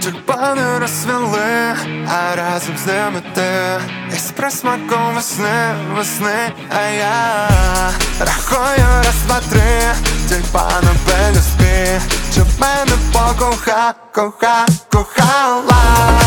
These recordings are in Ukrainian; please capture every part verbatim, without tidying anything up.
Тюльпани розцвіли, а разом з ними ти. І з присмаком весни, весни, а я рахую раз, два, три, тюльпани пелюстки, щоб мене покоха, коха, кохала.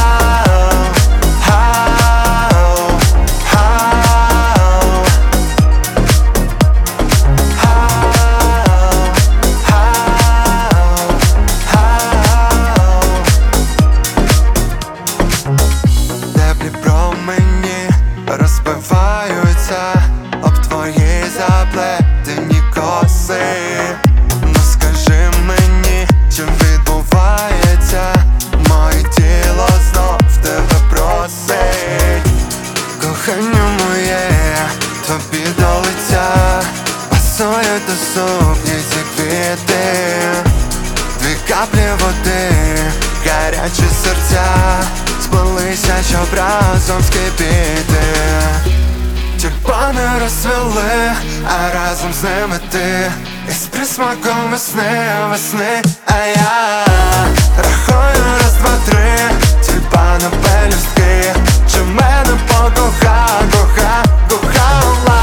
Розбиваються об твої заплетені коси. Ну скажи мені, що відбувається? Моє тіло знов тебе просить. Кохання моє, тобі до лиця пасує до сукні ці квіти. Дві каплі води, гарячі серця сплелися, щоб разом скипіти. Тюльпани розцвіли, а разом з ними ти. І з присмаком весни, весни, а я рахую раз, два, три, тюльпани пелюстки, що мене покоха, коха, кохала.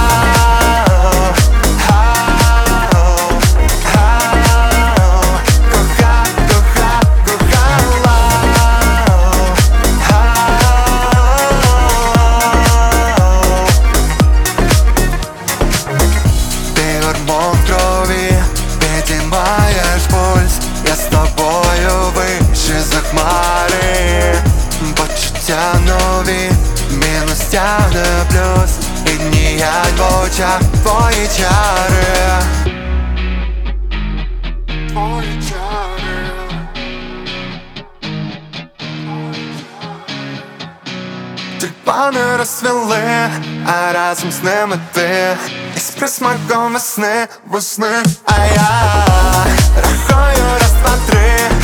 Гормон крові, підіймаєш пульс, я з тобою вище за хмари. Почуття нові, мінус тягне плюс, і ніяк в очах твої чари. Твої чари. Тюльпани розцвіли, а разом з ними ти. І з присмаком весни, весни, а я рахую раз, два, три.